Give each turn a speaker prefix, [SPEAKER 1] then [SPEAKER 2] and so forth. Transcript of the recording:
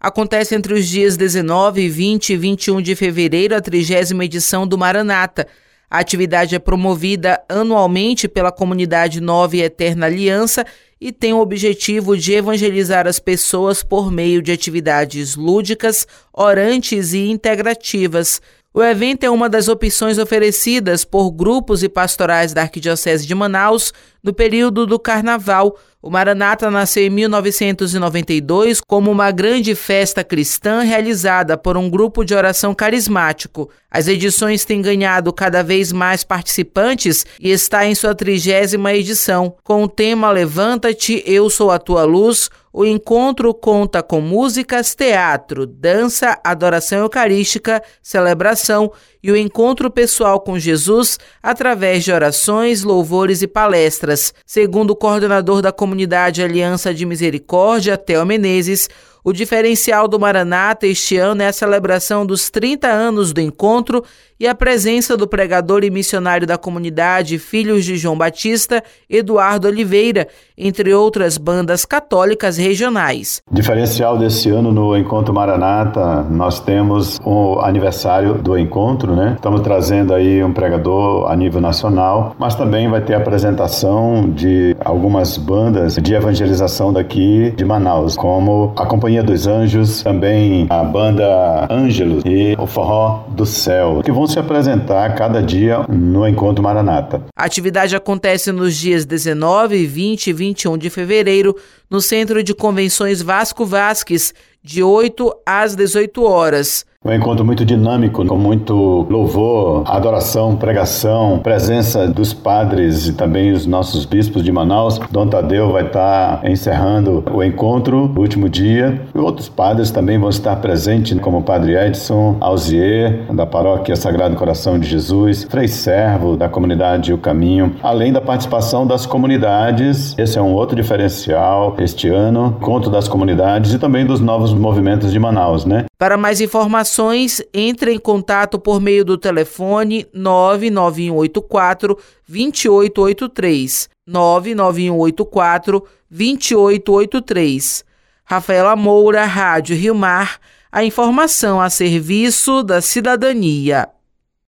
[SPEAKER 1] Acontece entre os dias 19, 20 e 21 de fevereiro a 30ª edição do Maranata. A atividade é promovida anualmente pela comunidade Nova e Eterna Aliança e tem o objetivo de evangelizar as pessoas por meio de atividades lúdicas, orantes e integrativas. O evento é uma das opções oferecidas por grupos e pastorais da Arquidiocese de Manaus no período do Carnaval. O Maranata nasceu em 1992 como uma grande festa cristã realizada por um grupo de oração carismático. As edições têm ganhado cada vez mais participantes e está em sua 30ª edição. Com o tema Levanta-te, eu sou a tua luz, o encontro conta com músicas, teatro, dança, adoração eucarística, celebração e o encontro pessoal com Jesus através de orações, louvores e palestras. Segundo o coordenador da comunidade Aliança de Misericórdia, Theo Menezes, o diferencial do Maranata este ano é a celebração dos 30 anos do encontro e a presença do pregador e missionário da comunidade Filhos de João Batista, Eduardo Oliveira, entre outras bandas católicas regionais.
[SPEAKER 2] Diferencial desse ano no Encontro Maranata, nós temos o aniversário do encontro, né? Estamos trazendo aí um pregador a nível nacional, mas também vai ter a apresentação de algumas bandas de evangelização daqui de Manaus, como a Companhia dos Anjos, também a banda Ângelos e o Forró do Céu, que vão se apresentar cada dia no Encontro Maranata.
[SPEAKER 1] A atividade acontece nos dias 19, 20 e 21 de fevereiro no Centro de Convenções Vasco Vasques, de 8 às 18 horas.
[SPEAKER 2] Um encontro muito dinâmico, com muito louvor, adoração, pregação, presença dos padres e também os nossos bispos de Manaus. Dom Tadeu vai estar encerrando o encontro no último dia. E outros padres também vão estar presentes, como o Padre Edson Alzier, da Paróquia Sagrado Coração de Jesus, Frei Servo, da comunidade O Caminho, além da participação das comunidades. Esse é um outro diferencial este ano, encontro das comunidades e também dos novos movimentos de Manaus, né?
[SPEAKER 1] Para mais informações, entre em contato por meio do telefone 99184 2883, 99184 2883. Rafaela Moura, Rádio Rio Mar, a informação a serviço da cidadania.